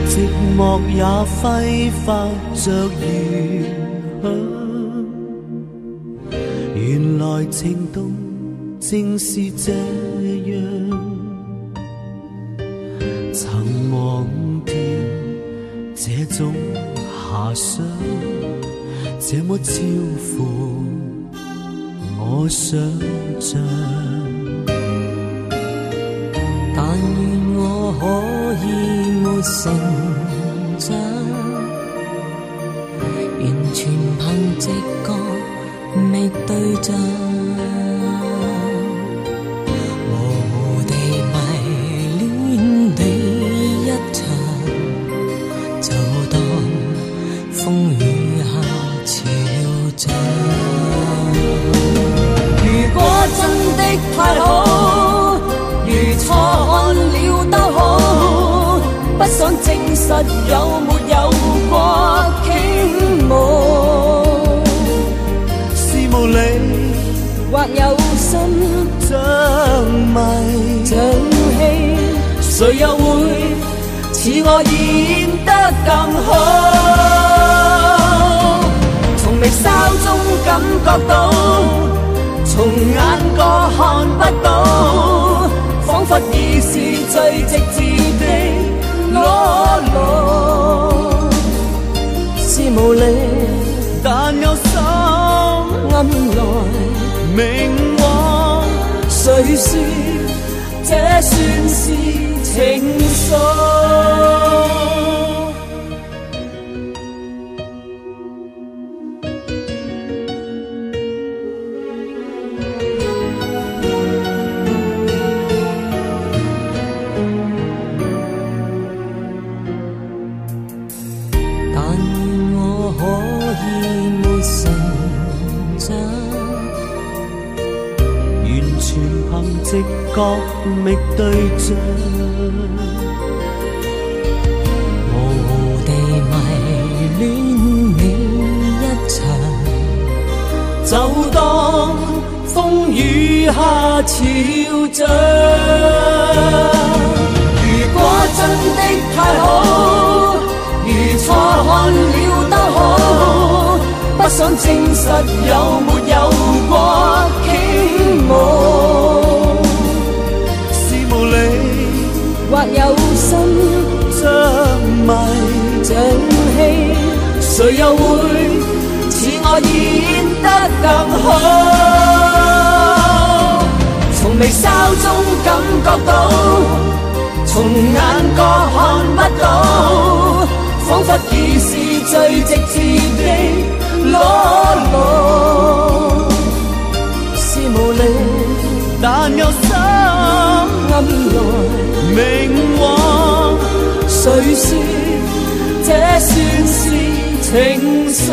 寂寞也揮發着餘香。原來情動正是這樣，曾忘掉這種遐想，這麼超乎我想象。 但願我可以沒成長，完全憑直覺覓對象，模糊地迷戀你一場，就當風雨下潮漲。如果真的太好，如錯看了都好，不想證實有沒有過傾慕， 是無理或有心像迷像戲，誰又會似我演得更好？從眉梢中感覺到，從眼角看不到，彷彿已是最直接的裸露，是無力， 但有心暗來明往， 誰說這算是情愫？ 直覺覓對象， 模糊地迷戀你一場， 就當風雨下潮漲。 如果真的太好，如錯看了都好，不想證實有沒有過傾慕， 或有心像迷像戲，誰又會似我演得更好？從眉梢中感覺到，從眼角看不到，彷彿已是最直接的裸露，是無力， 但有心暗來明往， 誰說這算是情愫？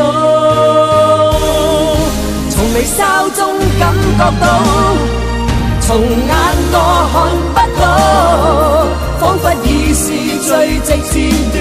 從眉梢中感覺到，從眼角看不到，彷彿已是最直接的